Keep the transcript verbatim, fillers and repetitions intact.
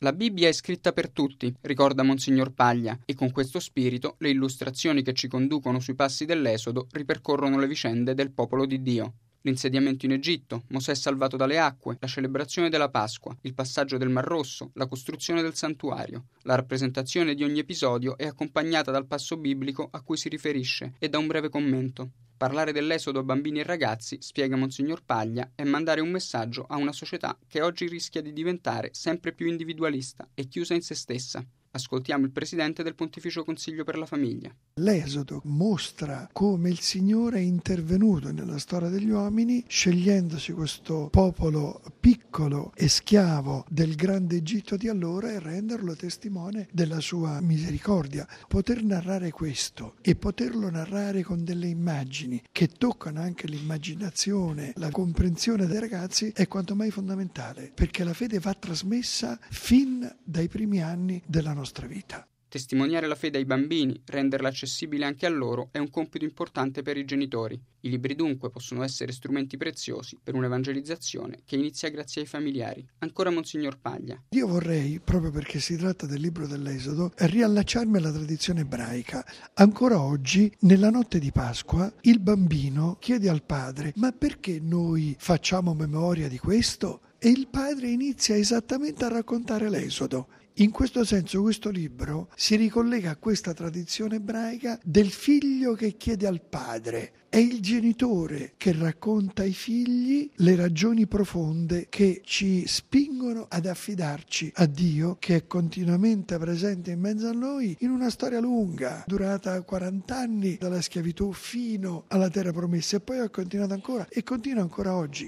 La Bibbia è scritta per tutti, ricorda Monsignor Paglia, e con questo spirito le illustrazioni che ci conducono sui passi dell'Esodo ripercorrono le vicende del popolo di Dio. L'insediamento in Egitto, Mosè salvato dalle acque, la celebrazione della Pasqua, il passaggio del Mar Rosso, la costruzione del santuario. La rappresentazione di ogni episodio è accompagnata dal passo biblico a cui si riferisce e da un breve commento. Parlare dell'Esodo a bambini e ragazzi, spiega Monsignor Paglia, è mandare un messaggio a una società che oggi rischia di diventare sempre più individualista e chiusa in se stessa. Ascoltiamo il presidente del Pontificio Consiglio per la Famiglia. L'Esodo mostra come il Signore è intervenuto nella storia degli uomini, scegliendosi questo popolo piccolo e schiavo del grande Egitto di allora e renderlo testimone della sua misericordia. Poter narrare questo e poterlo narrare con delle immagini che toccano anche l'immaginazione, la comprensione dei ragazzi è quanto mai fondamentale, perché la fede va trasmessa fin dai primi anni della nostra nostra vita. Testimoniare la fede ai bambini, renderla accessibile anche a loro, è un compito importante per i genitori. I libri dunque possono essere strumenti preziosi per un'evangelizzazione che inizia grazie ai familiari. Ancora Monsignor Paglia. Io vorrei, proprio perché si tratta del libro dell'Esodo, riallacciarmi alla tradizione ebraica. Ancora oggi, nella notte di Pasqua, il bambino chiede al padre: ma perché noi facciamo memoria di questo? E il padre inizia esattamente a raccontare l'Esodo. In questo senso questo libro si ricollega a questa tradizione ebraica del figlio che chiede al padre. È il genitore che racconta ai figli le ragioni profonde che ci spingono ad affidarci a Dio, che è continuamente presente in mezzo a noi in una storia lunga, durata quaranta anni, dalla schiavitù fino alla terra promessa, e poi ha continuato ancora e continua ancora oggi.